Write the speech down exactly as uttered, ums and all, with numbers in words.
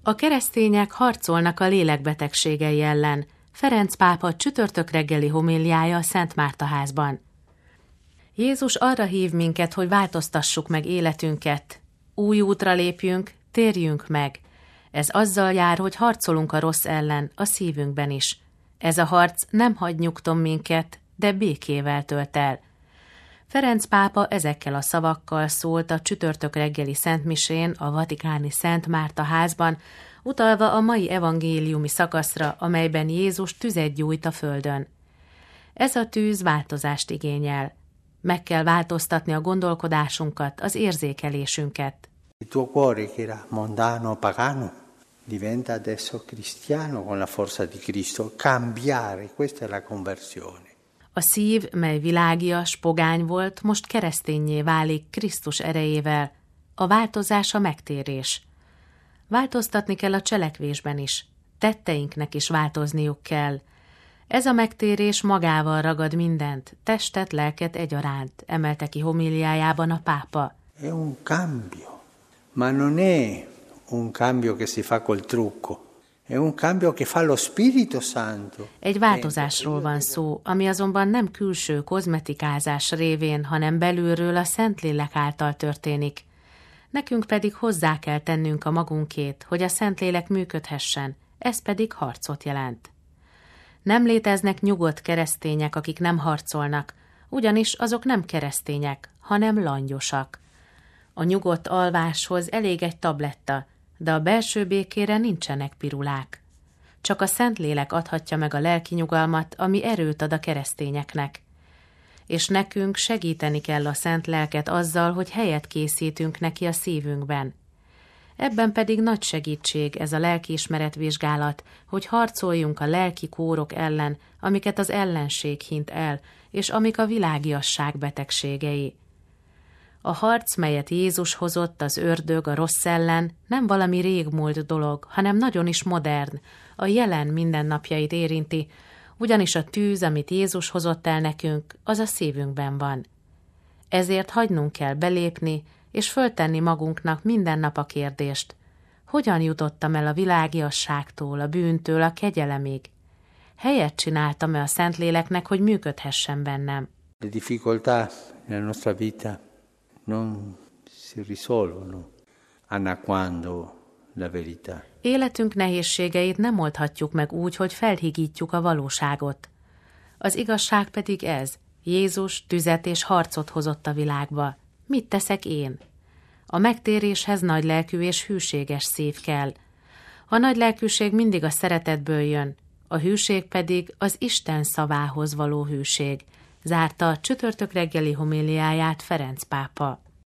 A keresztények harcolnak a lélekbetegségei ellen. Ferenc pápa csütörtök reggeli homíliája a Szent Márta házban. Jézus arra hív minket, hogy változtassuk meg életünket. Új útra lépjünk, térjünk meg. Ez azzal jár, hogy harcolunk a rossz ellen, a szívünkben is. Ez a harc nem hagy nyugton minket, de békével tölt el. Ferenc pápa ezekkel a szavakkal szólt a csütörtök reggeli szentmisén a vatikáni Szent Márta házban, utalva a mai evangéliumi szakaszra, amelyben Jézus tüzet gyújt a földön. Ez a tűz változást igényel. Meg kell változtatni a gondolkodásunkat, az érzékelésünket. Il tuo cuore che era mondano, pagano, diventa adesso cristiano con la forza di Cristo. Cambiare, questa è la conversione. A szív, mely világias, pogány volt, most kereszténnyé válik Krisztus erejével. A változás a megtérés. Változtatni kell a cselekvésben is. Tetteinknek is változniuk kell. Ez a megtérés magával ragad mindent, testet, lelket egyaránt, emelte ki homíliájában a pápa. È un cambio, ma non è un cambio che si fa col trucco. È un cambio che fa lo Spirito Santo. Egy változásról van szó, ami azonban nem külső kozmetikázás révén, hanem belülről a Szentlélek által történik. Nekünk pedig hozzá kell tennünk a magunkét, hogy a Szentlélek működhessen, ez pedig harcot jelent. Nem léteznek nyugodt keresztények, akik nem harcolnak, ugyanis azok nem keresztények, hanem langyosak. A nyugodt alváshoz elég egy tabletta, de a belső békére nincsenek pirulák. Csak a Szentlélek adhatja meg a lelki nyugalmat, ami erőt ad a keresztényeknek. És nekünk segíteni kell a Szent Lelket azzal, hogy helyet készítünk neki a szívünkben. Ebben pedig nagy segítség ez a lelkiismeretvizsgálat, hogy harcoljunk a lelki kórok ellen, amiket az ellenség hint el, és amik a világiasság betegségei. A harc, melyet Jézus hozott az ördög a rossz ellen, nem valami régmúlt dolog, hanem nagyon is modern, a jelen mindennapjait érinti, ugyanis a tűz, amit Jézus hozott el nekünk, az a szívünkben van. Ezért hagynunk kell belépni, és föltenni magunknak minden nap a kérdést, hogyan jutottam el a világiasságtól, a bűntől, a kegyelemig? Helyet csináltam-e a Szentléleknek, hogy működhessen bennem? Le difficoltà nella nostra vita non si risolvono annacquando la verità. Életünk nehézségeit nem oldhatjuk meg úgy, hogy felhigítjuk a valóságot. Az igazság pedig ez, Jézus tüzet és harcot hozott a világba. Mit teszek én? A megtéréshez nagylelkű és hűséges szív kell. A nagylelkűség mindig a szeretetből jön, a hűség pedig az Isten szavához való hűség, zárta a csütörtök reggeli homíliáját Ferenc pápa.